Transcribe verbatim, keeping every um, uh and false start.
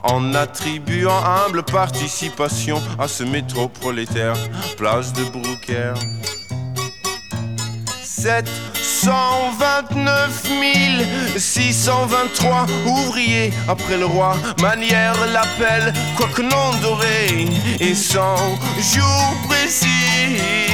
en attribuant humble participation à ce métro prolétaire, place de Brouckère. sept cent vingt-neuf mille six cent vingt-trois ouvriers après le roi manière l'appel, quoique non doré et sans jour précis.